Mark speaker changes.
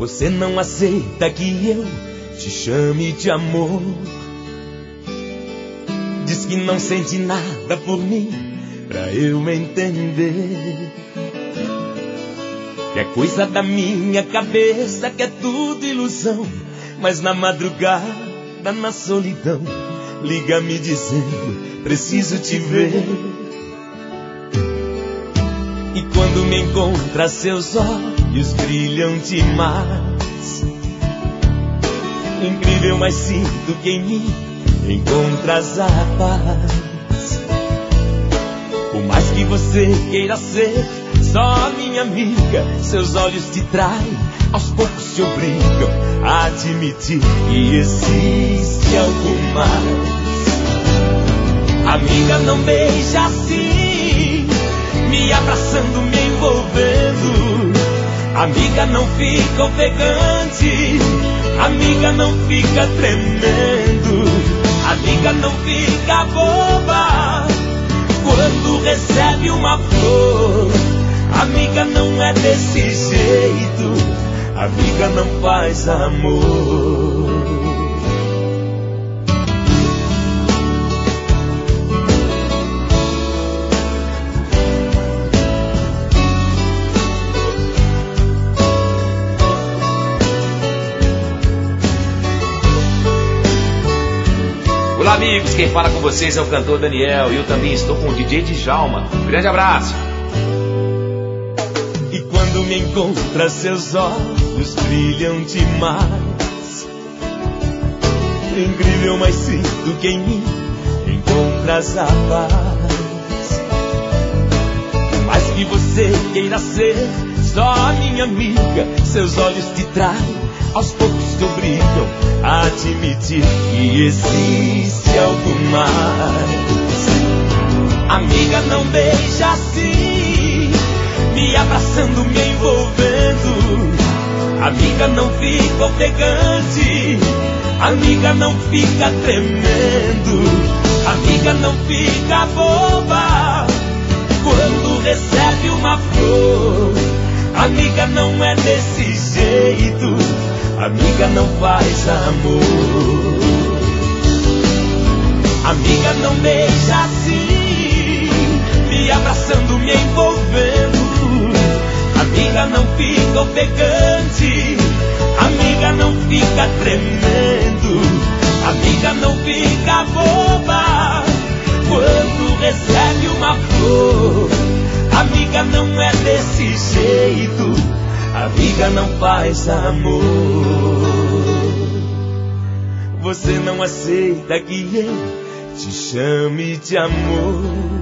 Speaker 1: Você não aceita que eu te chame de amor. Diz que não sente nada por mim, pra eu entender. Que é coisa da minha cabeça, que é tudo ilusão. Mas na madrugada, na solidão, liga me dizendo, preciso te ver. E quando me encontra, seus olhos brilham demais. Incrível, mas sinto que em mim encontras a paz. Por mais que você queira ser só minha amiga, seus olhos te traem, aos poucos te obrigam a admitir que existe algo mais. Amiga, não beija assim, me abraçando, me envolvendo. Amiga, não fica ofegante, amiga, não fica tremendo. Amiga, não fica boba quando recebe uma flor. Amiga, não é desse jeito, amiga, não faz amor.
Speaker 2: Olá, amigos, quem fala com vocês é o cantor Daniel e eu também estou com o DJ Djalma. Um grande abraço.
Speaker 1: E quando me encontra, seus olhos brilham demais. Incrível, mas sinto que em mim encontras a paz. Por mais que você queira ser só minha amiga, seus olhos te traem, aos poucos te obrigam a admitir que existe algo mais. Amiga, não beija assim, me abraçando, me envolvendo. Amiga, não fica ofegante, amiga, não fica tremendo. Amiga, não fica boba quando recebe uma flor. Amiga, não é desse jeito, amiga, não faz amor. Amiga, não beija assim, me abraçando, me envolvendo. Amiga, não fica ofegante, amiga, não fica tremendo. Amiga, não fica boba quando recebe uma flor. Amiga, não é desse jeito, amiga, não faz amor. Você não aceita que eu te chame de amor.